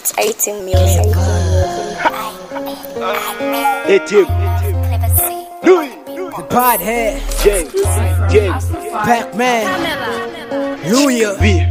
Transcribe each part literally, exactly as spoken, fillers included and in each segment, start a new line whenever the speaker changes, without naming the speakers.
It's eighteen music.
eighteen. Louis.
The Podhead.
James. James.
Pac-Man. Luya.
V.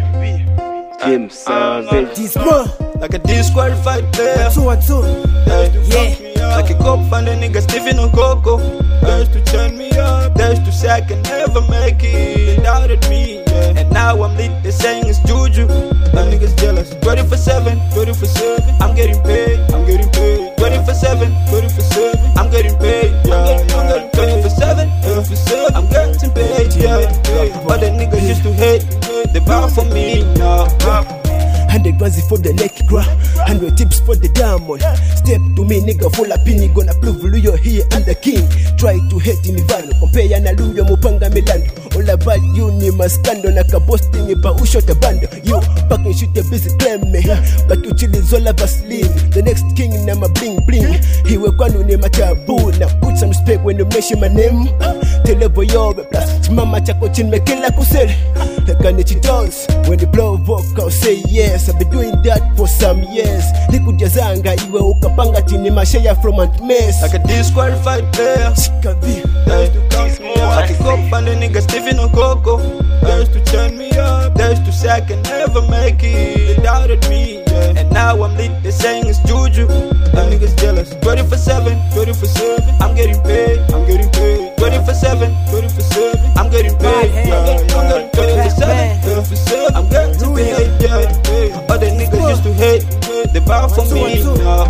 James Savage.
These more.
Like a disqualified player.
Two and two.
Yeah. Like a cop and a nigga Stephen on Coco. There's to turn me up. There's to say I can never make it. They doubted me. Yeah. And now I'm lit. They're saying it's juju. Them niggas jealous. twenty-four seven. twenty-four seven. I'm getting paid. I'm getting paid. twenty-four seven. twenty-four seven. I'm getting paid. Yeah. I'm getting twenty-four seven. twenty-four seven. I'm getting paid. Yeah. But the niggas used to hate. They bow for me now.
Hundred ones for the neck gra, hundred tips for the diamond. Step to me, nigga, full of pini, gonna prove Luyo here and the king. Try to hate in Ivano, compare na Luyo mupanga milando. All about you ni maskando, naka posting iba ushot a bando. You back and shoot a busy claim me, but you chill is all of us leave. The next king na ma bling bling. He will kwanu ni machabu, now put some respect when you mention my name. Tell a boy over plus, mama chako chin me kill like usel. Like a does when the blow vocal say yes. I've been doing that for some years. Nikujazanga iwe ukapanga chini mashaya from Aunt Mess.
Like a disqualified player.
Sikavi.
There's to count me up. Like a cop and a nigga Stephen on Coco. There's to turn me up. There's to say I can never make it. They doubted me. Yeah. And now I'm lit. They're saying it's juju. Them niggas jealous. twenty-four seven. twenty-four seven. I'm getting paid. I'm getting paid. twenty-four seven. twenty-four seven. I'm getting paid. Yeah. I'm getting twenty-four seven. twenty-four seven. I'm getting paid. Yeah. All the niggas used to hate, they bow for me now.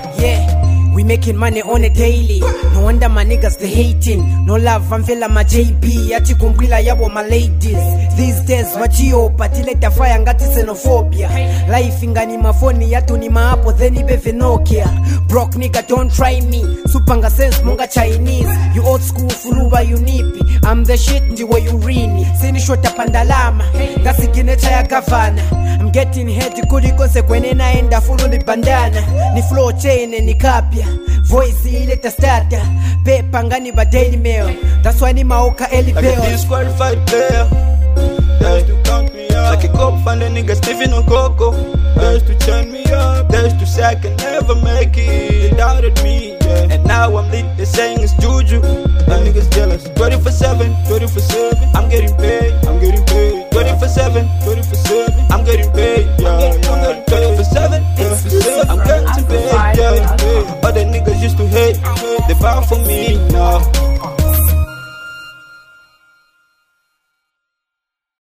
Yeah, we making money on a daily. No wonder my niggas they hating. No love, I'm feeling my J B. Ati kumbila yabo my ladies. These days wachio patileta fire ngati xenophobia. Life ingani mafoni yatu ni maapo then ibe Nokia. Broke nigga don't try me. Supanga sense munga Chinese. You old school fuluba you nipi. I'm the shit ndiwe you rini. Sini shota pandalama. Ngasi kinecha ya gavana. I'm getting head kuliko se kwene naenda fulu ni bandana. Ni flow chain ni kapya. Voice ileta starter. Pepa ngani ba Daily Mail. That's why ni maoka Eli
Like
Bell.
a disqualified player. There's to count me up. Like a cop and a nigga Stephen on Coco. There's to turn me up. There's to say I can never make it. They doubted me. Yeah. And now I'm lit. They're saying it's juju. Them niggas jealous. twenty-four seven. twenty-four seven. I'm getting paid. I'm getting paid. twenty-four seven.